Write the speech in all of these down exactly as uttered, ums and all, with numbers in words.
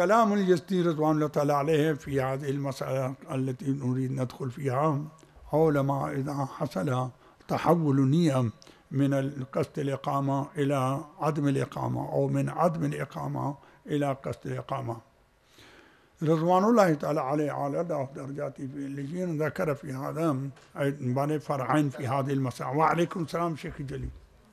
كلام اليزدي رضوان الله تعالى عليه في هذه المسألة التي نريد ندخل فيها حول ما إذا حصل تحول نية من قصد الإقامة إلى عدم الإقامة أو من عدم الإقامة إلى قصد الإقامة. رضوان الله تعالى عليه على درجاته في اللجين ذكر في هذا بني فرعين في هذه المسألة. وعليكم السلام شيخ جليل.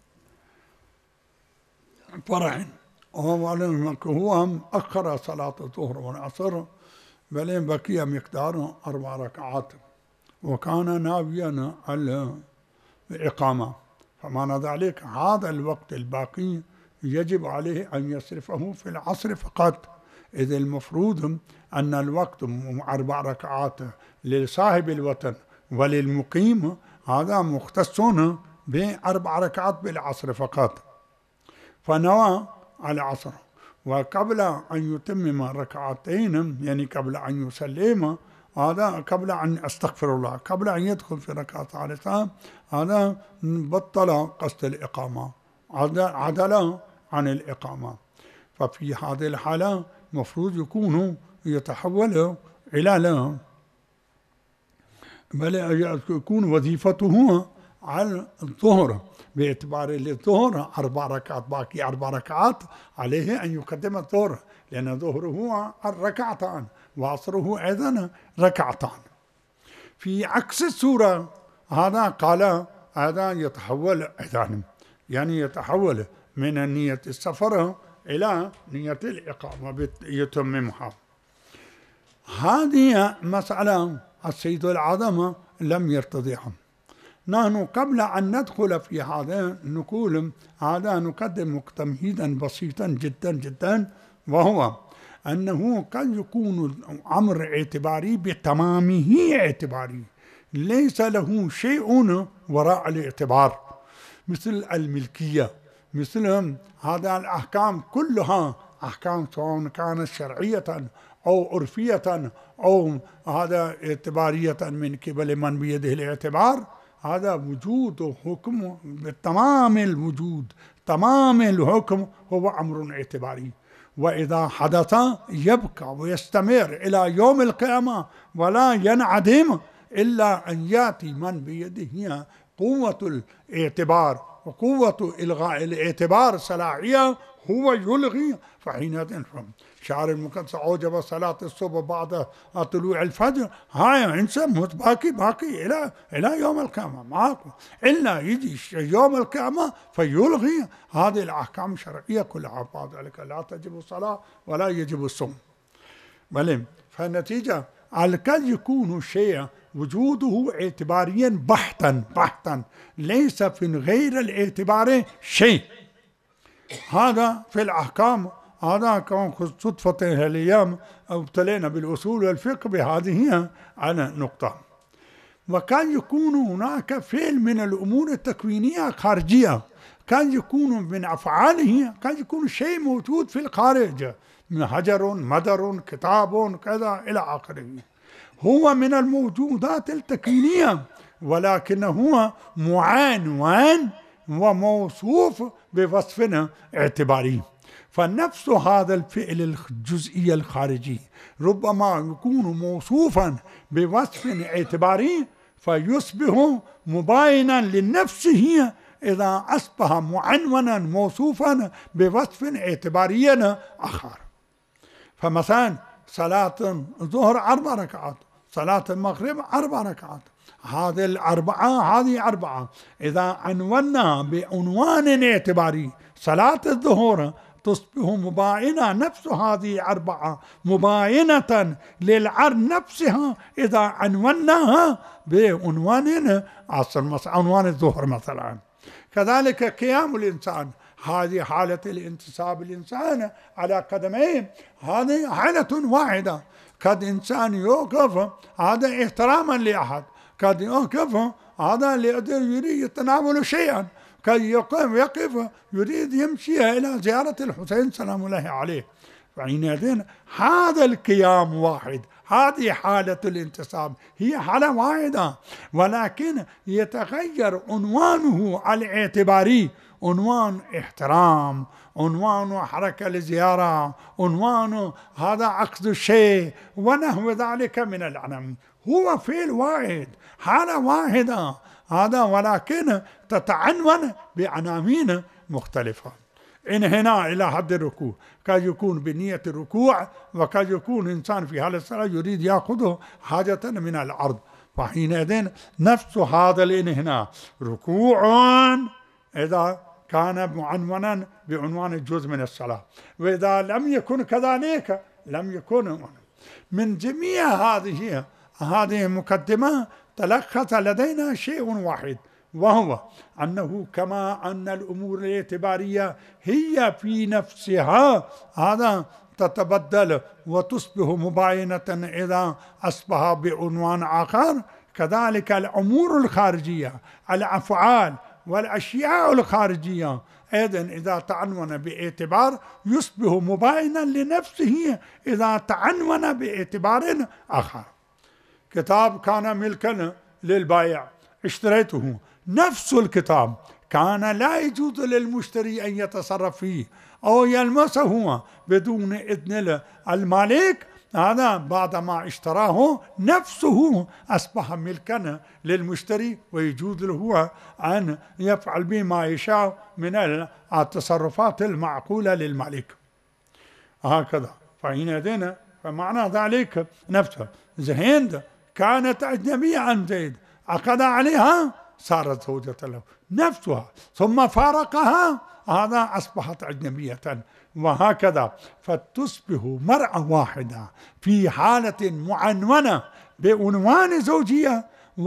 فرعين هو أخر صلاة الظهر والعصر بل بقي مقدار أربع ركعات وكان ناويا على الإقامة، فمعنى ذلك هذا الوقت الباقي يجب عليه أن يصرفه في العصر فقط، إذ المفروض أن الوقت أربع ركعات لصاحب الوطن وللمقيم هذا مختص بأربع ركعات بالعصر فقط، فنوى على العصر وقبل أن يتمم ركعتين يعني قبل أن يسلم هذا قبل أن أستغفر الله قبل أن يدخل في ركعة ثالثة هذا بطل قصد الإقامة، عدل عن الإقامة. ففي هذه الحالة مفروض يكون يتحول إلى لا بل يكون وظيفته على الظهر باعتبار الظهر أربع ركعات باقي أربع ركعات عليه أن يقدم الظهر لأن ظهره الركعتان وعصره أيضا ركعتان. في عكس السورة هذا قال هذا يتحول أيضا يعني يتحول من نية السفر إلى نية الإقامة يتممها. هذه مسألة السيد العظمة لم يرتضيها. نحن قبل أن ندخل في هذا نقول هذا نقدم تمهيدا بسيطا جدا جدا، وهو أنه قد يكون أمر اعتباري بتمامه اعتباري ليس له شيء وراء الاعتبار، مثل الملكية، مثل هذا الأحكام كلها أحكام سواء كانت شرعية أو عرفية أو هذا اعتبارية من قبل من بيده الاعتبار، هذا وجود حكم بتمام الوجود تمام الحكم هو أمر اعتباري، وإذا حدث يبقى ويستمر إلى يوم القيامة ولا ينعدم إلا أن يأتي من بيده قوة الاعتبار وقوة إلغاء الاعتبار صلاحية هو يلغي. فحينئذ شعر المقدس أوجب صلاة الصبح بعد طلوع الفجر هاي إنسان باقي باقي إلى إلى يوم القيامة معكم إلا يجي يوم القيامة فيلغي هذه الأحكام الشرعية كلها، بعد ذلك لا تجب الصلاة ولا يجب الصوم. بل فالنتيجة على قد يكون شيء وجوده اعتباريا بحتا بحتا ليس في غير الاعتبار شيء. هذا في الأحكام هذا كان صدفة الأيام ابتلينا بالأصول والفقه بهذه على نقطة. وكان يكون هناك فعل من الأمور التكوينية خارجية، كان يكون من أفعاله كان يكون شيء موجود في الخارج من حجر مدر كتاب كذا إلى آخره، هو من الموجودات التكوينية ولكن هو معنون وموصوف بوصف اعتباري. فنفس هذا الفعل الجزئي الخارجي ربما يكون موصوفا بوصف اعتباري فيصبح مباينا لنفسه إذا أصبح معنونا موصوفا بوصف اعتباري آخر. فمثلا صلاة الظهر أربع ركعات، صلاة المغرب أربع ركعات، هذه الأربعة هذه أربعة إذا عنونا بعنوان اعتباري صلاة الظهر تصبح مباينة نفس هذه أربعة مباينة للعر نفسها إذا عنوناها بعنوان عصر عنوان الظهر مثلا. كذلك قيام الإنسان هذه حالة الانتصاب الإنسان على قدميه هذه حالة واحدة، قد إنسان يوقف هذا احتراما لأحد، قد يوقف هذا يريد يتناول شيئا، قد يقف يقف يريد يمشي إلى زيارة الحسين سلام الله عليه. فحينئذ هذا القيام واحد، هذه حالة الانتصاب، هي حالة واحدة، ولكن يتغير عنوانه الاعتباري، عنوان احترام، عنوان حركة لزيارة، عنوان هذا عقد الشيء ونحو ذلك من العناوين. هو فعل واحد، حالة واحدة هذا، ولكن تتعنون بعناوين مختلفة. انحناء إلى حد الركوع قد يكون بنية الركوع، وقد يكون إنسان في حال الصلاة يريد يأخذ حاجة من الأرض، فحينئذ نفس هذا الانحناء ركوع إذا كان معنونا بعنوان الجزء من الصلاة، وإذا لم يكن كذلك لم يكن. من جميع هذه هذه المقدمة تلخص لدينا شيء واحد، وهو أنه كما أن الأمور الاعتبارية هي في نفسها هذا تتبدل وتصبح مباينة إذا أصبح بعنوان آخر، كذلك الأمور الخارجية، الأفعال والأشياء الخارجية أيضا إذا تعنون باعتبار يصبح مباينا لنفسه إذا تعنون باعتبار آخر. كتاب كان ملكا للبائع اشتريته، نفس الكتاب كان لا يجوز للمشتري أن يتصرف فيه أو يلمسه بدون إذن المالك، هذا بعدما اشتراه نفسه أصبح ملكا للمشتري، ويجوز له أن يفعل به ما يشاء من التصرفات المعقولة للمالك. هكذا فحينئذ فمعنى ذلك نفسه. هند كانت أجنبية عن زيد، عقد عليها صارت زوجة له نفسها، ثم فارقها، هذا أصبحت أجنبية، وهكذا فتصبح مرأة واحدة في حالة معنونة بعنوان زوجية،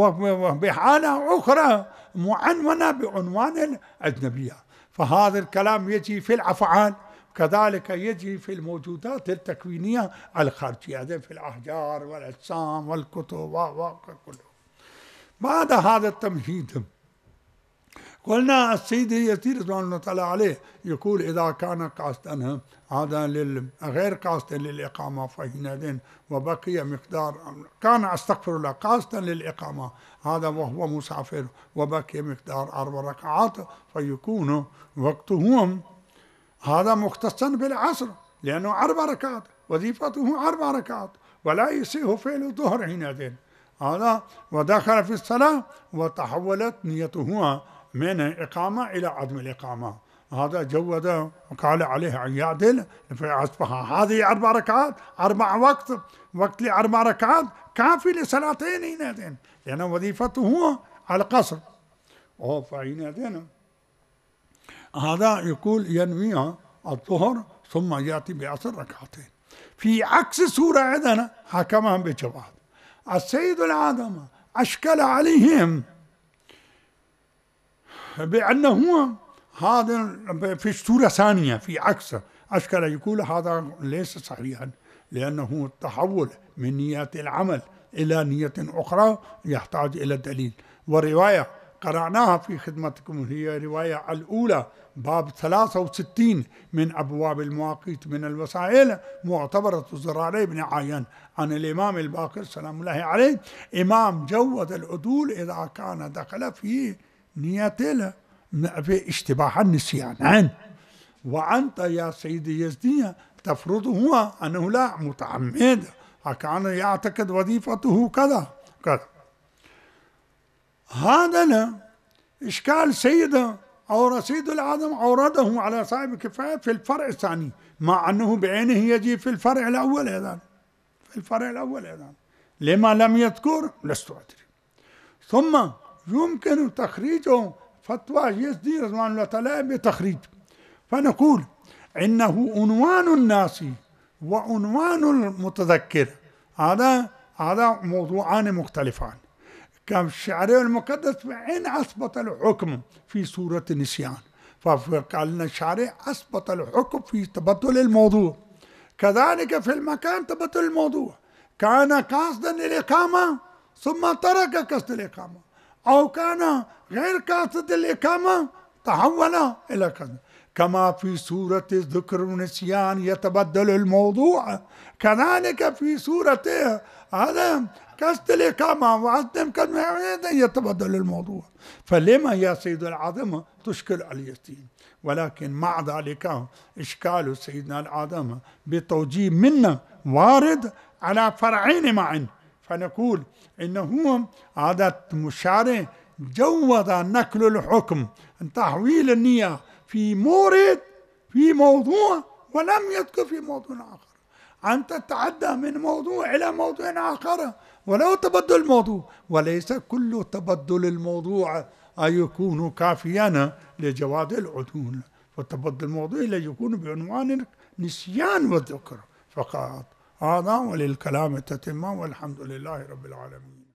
وبحالة أخرى معنونة بعنوان الأجنبية. فهذا الكلام يجي في الأفعال، كذلك يجي في الموجودات التكوينية الخارجية في الأحجار والأجسام والكتب وكله. بعد هذا التمهيد قلنا السيد يزيد رضوان الله تعالى عليه يقول إذا كان قاصدا هذا غير قاصد للإقامة فحينئذ وبقي مقدار، كان أستغفر الله قاصدا للإقامة هذا وهو مسافر وبقي مقدار أربع ركعات فيكون وقته هذا مختصا بالعصر، لأنه أربع ركعات وظيفته أربع ركعات ولا يصيح فعل الظهر حينئذ هذا، ودخل في الصلاة وتحولت نيته من إقامة إلى عدم الإقامة، هذا جود وقال عليه أن يعدل فأصبح هذه أربع ركعات أربع وقت وقت لأربع ركعات كافي لصلاتين حينئذ، لأن وظيفته على القصر. فحينئذ هذا يقول ينوي الظهر ثم يأتي بعصر ركعتين، في عكس سورة إذن حكمهم بجواب. السيد العادم أشكل عليهم بأنه هذا في سورة ثانية في عكس أشكل، يقول هذا ليس صحيحا، لأنه التحول من نية العمل إلى نية أخرى يحتاج إلى دليل. ورواية قرأناها في خدمتكم هي رواية الأولى باب ثلاثة وستين من أبواب المواقيت من الوسائل، معتبرة الزراري بن عيان عن الإمام الباقر سلام الله عليه، إمام جود العدول إذا كان دخل في نية في اشتباه النسيان، وأنت يا سيدي يزدي تفرض هو أنه لا متعمد، كان يعتقد وظيفته كذا كذا. هذا إشكال سيد أو رصيد العدم أورده على صاحب الكفاية في الفرع الثاني، مع أنه بعينه يجي في الفرع الأول أيضا، في الفرع الأول أيضا لما لم يذكر لست أدري. ثم يمكن تخريجه فتوى يزدي رضوان الله تعالى بتخريج، فنقول إنه عنوان الناس وعنوان المتذكر هذا هذا موضوعان مختلفان. كالشعري المقدس فإن أثبت الحكم في سورة النسيان، فقال الشعري أثبت الحكم في تبدل الموضوع، كذلك في المكان تبدل الموضوع، كان قاصدا للإقامة ثم ترك قصد الإقامة، أو كان غير قاصد للإقامة تحول إلى كذا، كما في سورة الذكر والنسيان يتبدل الموضوع، كذلك في سورة هذا كسر الإقامة وعدم كلمة يتبدل الموضوع. فلما يا سيد العظمة تشكل على اليتيم؟ ولكن مع ذلك إشكال سيدنا العظمة بتوجيه منا وارد على فرعين معا، فنقول إنه هذا المشارع جوز نقل الحكم تحويل النية في مورد في موضوع ولم يذكر في موضوع آخر، أن تتعدى من موضوع إلى موضوع آخر ولو تبدل الموضوع، وليس كل تبدل الموضوع أن يكون كافيا لجواز العدول، وتبدل الموضوع لا يكون بعنوان نسيان والذكر فقط. هذا وللكلام تتمة، والحمد لله رب العالمين.